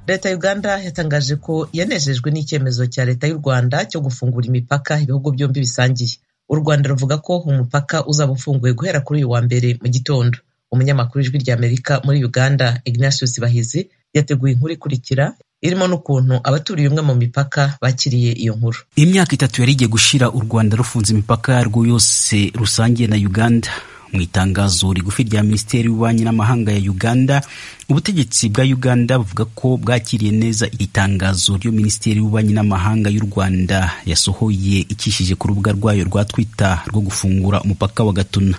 Leta ya Uganda yatangaje ko yanejejwe n'icyemezo cya Leta y'u Rwanda cyo gufungura imipaka ibihugu byombi bisangiye. U Rwanda ruvuga ko umupaka uzaba ufunguye guhera kuri uyu wa mbere mu gitondo. Umunyamakuru w'Ijwi ry'Amerika muri Uganda, Ignatius Bahizi, yateguye inkuru ikurikira irimo n'ukuntu abaturiye umwe mu mipaka bakiriye iyo nkuru. Imyaka 3 yari igiye gushira u Rwanda rufunze imipaka yarwo yose rusangiye na Uganda. Mu itangazo rigufi rya Minisiteri y'Ububanyi n'Amahanga ya Uganda, ubutegetsi bwa Uganda buvuga ko bwakiriye neza itangazo ryo Minisiteri y'Ububanyi n'Amahanga y'u Rwanda yasohoye ikishije ku rubuga rwayo rwa Twitter rwo gufungura umupaka wa Gatuna.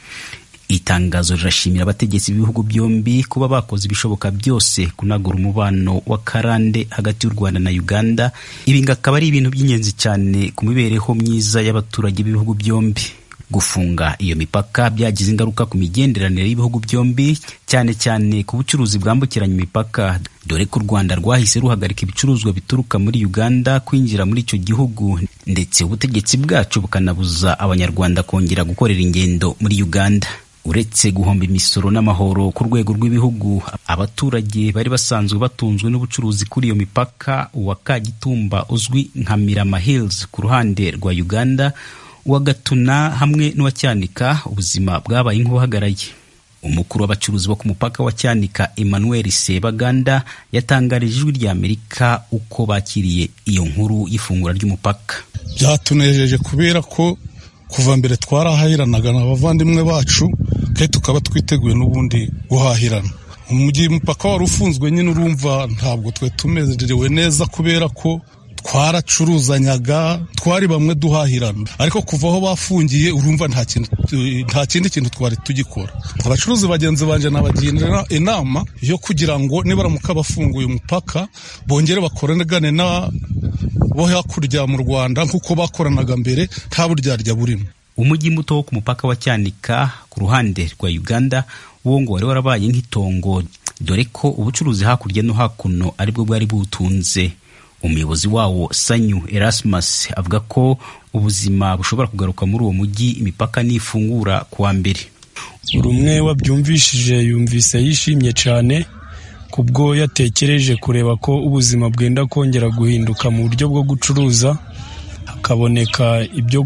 Itangazo rirashimira abategetsi b'ibihugu byombi kuba bakoze ibishoboka byose kunagura umubano wa karande hagati y'u Rwanda na Uganda. Ibi ngakaba ari ibintu by'ingenzi cyane ku mibereho myiza y'abaturage b'ibihugu byombi. Gufunga iyo mipaka byagize ingaruka ku migenderanire y'ibihugu byombi, cyane cyane ku bucuruzi bwambukiranya imipaka, dore ko u Rwanda rwahise ruhagarika ibicuruzwa bituruka muri Uganda kwinjira muri icyo gihugu, ndetse ubutegetsi bwacu bukanabuza abanyarwanda kongera gukorera ingendo muri Uganda. Uretse guhomba imisoro n'amahoro ku rwego rw'ibihugu, abaturage bari basanzwe batunzwe n'ubucuruzi kuri iyo mipaka wa Kagitumba uzwi nka Mirama Hills ku ruhande rwa Uganda, wa Gatuna hamwe n'uwa Cyanika, ubuzima bwabaye nk'ubuhagaraye. Umukuru w'abacuruzi bo ku mupaka wa Cyanika, Emmanuel Sebaganda, yatangarije Ijwi ry'Amerika uko bakiriye iyo nkuru y'ifungura ry'umupaka. Byatunejeje kubera ko kuva mbere twarahahiranaga n'abavandimwe bacu, kandi tukaba twiteguye n'ubundi guhahirana. Umujyi umupaka wari ufunzwe nyine, urumva ntabwo twe tumerewe neza kubera ko twaracuruzanyaga, twari bamwe duhahirana, ariko kuva aho bafungiye urumva nta kindi kintu twari tugikora. Abacuruzi bagenzi banje nabagira inama yo kugira ngo nibaramuka bafunguye umupaka bongere bakorane na bo hakurya mu Rwanda nkuko bakoranaga mbere, nta buryarya burimo. Umujyi muto wo ku mupaka wa Cyanika ku ruhande rwa Uganda wo ngo wari warabaye nk'itongo, dore ko ubucuruzi hakurya no hakuno aribwo bwari butunze. Umuyobozi wawo Sanyu Erasmus avuga ko ubuzima bushobora kugaruka muri uwo mujyi imipaka nifungura kuwa mbere. Urumwe wabyumvishije yumvise yishimye cyane kubwo yatekereje kureba ko ubuzima bwenda kongera guhinduka mu buryo bwo gucuruza, hakaboneka ibyo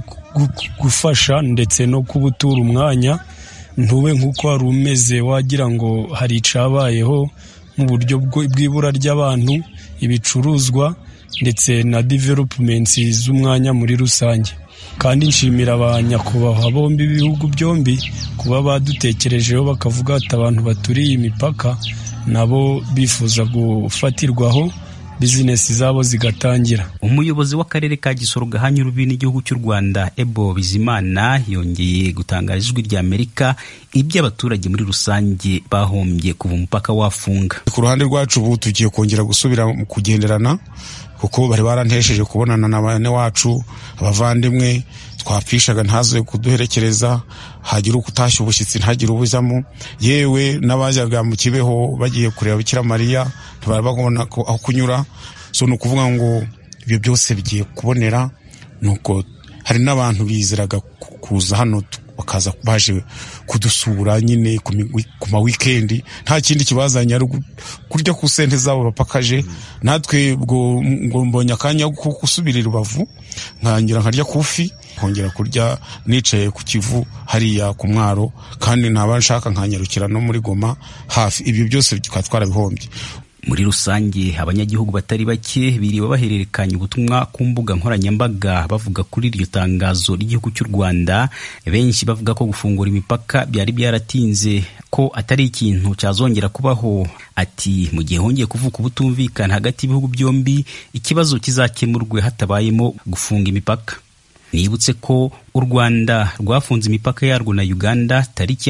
gufasha ndetse no kubutura umwanya, ntube nk'uko wari umeze wagira ngo hari icabayeho mu buryo bw'ibura ry'abantu, ibicuruzwa ndetse na developments z'umwanya muri rusange. Kandi nshimira abanyakubahwa bombi ibihugu byombi kuba badutekerejeho bakavuga ati abantu baturiye imipaka nabo bifuza gufatirwaho bizinesi zabo zigatangira. Umuyobozi w'akarere ka Gisoro gahanye urubi n'igihugu cy'u Rwanda, Ebo Bizimana, yongeye gutangaza Ijwi ry'Amerika ibyo abaturage muri rusange bahombye kuva umupaka wafunga. Ku ruhande rwacu ubu tugiye kongera gusubira kugenderana, kuko bari barantesheje kubonana na bane wacu abavandimwe twapfishaga ntaze kuduherekereza, hagira ukutashya ubushyitsi ntagira ubuzamo, yewe n'abajyaga mu Kibeho bagiye kureba Bikira Mariya ntibari bagomba ko aho kunyura. So nukuvuga ngo ibyo byose bigiye kubonera, nuko hari n'abantu biziraga kuza hano bakaza baje kudusura nyine ku ma weekend, nta kindi kibazanye ari kurya ku sente zabo bapakaje. Natwe ngo mbonye akanya ko gusubirira Rubavu nkangira nkarya kufi, nkongera kurya nicaye ku Kivu hariya ku Mwaro, kandi ntabashaka nkanyarukira no muri Goma hafi. Ibyo byose twara bihombye. Muri rusange abanyagihugu batari bake biriwe bahererekanya ubutumwa ku mbuga nkoranyambaga bavuga kuri iryo tangazo ry'igihugu cy'u Rwanda, benshi bavuga ko gufungura imipaka byari byaratinze, ko atari ikintu cyazongera kubaho. Ati mu gihe hongeye kuvuka ubutumvikana hagati y'ibihugu byombi, ikibazo kizakemurwe hatabayemo gufunga imipaka. Nibutse ko u Rwanda rwafunze imipaka yarwo na Uganda tariki ya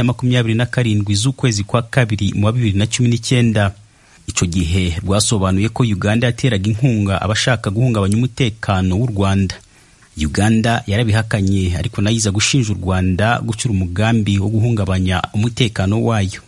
27 z'ukwezi kwa kabiri mu 2019. Ico gihe rwasobanuye ko Uganda yateraga inkunga abashaka guhungabanya umutekano w'u Rwanda. Uganda yarabihakanye, ariko nayiza gushinja u Rwanda gucura umugambi wo guhungabanya umutekano wayo.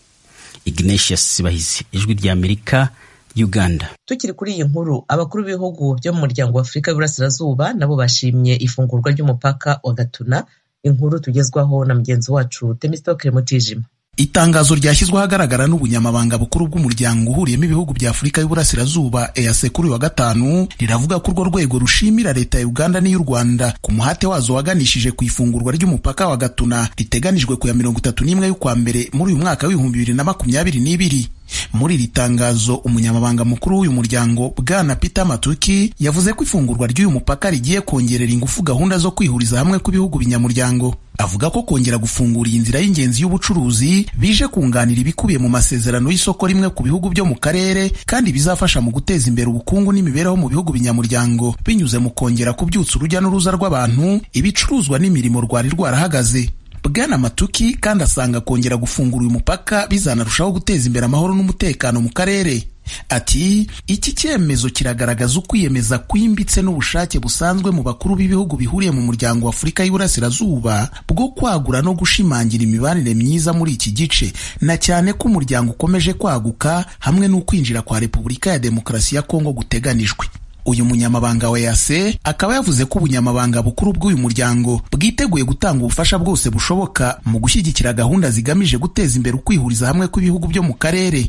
Ignatius Bahizi, Ijwi ry'Amerika, Uganda. Tukiri kuri iyi nkuru, abakuru b'ibihugu byo mu muryango wa Afurika y'Uburasirazuba nabo bashimye ifungurwa ry'umupaka wa Gatuna. Inkuru tugezwaho na mugenzi wacu Temistokle Mutijima. Itangazo ryashyizwe ahagaragara n'ubunyamabanga bukuru bw'umuryango uhuriyemo ibihugu bya Afurika y'Uburasirazuba EAC kuri wa gatanu riravuga ko urwo rwego rushimira leta ya Uganda n'iy'u Rwanda ku muhate wazo waganishije ku ifungurwa ry'umupaka wa Gatuna riteganijwe ku ya 31 y'ukwa mbere muri uyu mwaka w'2022. Muri iri tangazo umunyamabanga mukuru w'uyu muryango Bwana Peter Matuki yavuze ko ifungurwa ry'uyu mupaka rigiye kongerera ingufu gahunda zo kwihuriza hamwe kw'ibihugu binyamuryango. Avuga ko kongera gufungura iyi nzira y'ingenzi y'ubucuruzi bije kunganira ibikubiye mu masezerano y'isoko rimwe ku bihugu byo mu karere kandi bizafasha mu guteza imbere ubukungu n'imibereho mu bihugu binyamuryango binyuze mu kongera kubyutsa urujya n'uruza rw'abantu, ibicuruzwa n'imirimo rwari rwarahagaze. Bwana Matuki kandi asanga kongera gufungura uyu mupaka bizanarushaho guteza imbere amahoro n'umutekano mu karere. Ati iki cyemezo kiragaragaza ukwiyemeza kwimbitse n'ubushake busanzwe mu bakuru b'ibihugu bihuriye mu muryango wa Afurika y'Uburasirazuba bwo kwagura no gushimangira imibanire myiza muri iki gice, na cyane ko umuryango ukomeje kwaguka hamwe n'ukwinjira kwa Repubulika ya Demokarasi ya Kongo guteganijwe. Uyu munyamabanga wa EAC akaba yavuze ko ubunyamabanga bukuru bw'uyu muryango bwiteguye gutanga ubufasha bwose bushoboka mu gushyigikira gahunda zigamije guteza imbere ukwihuriza hamwe kw'ibihugu byo mu karere.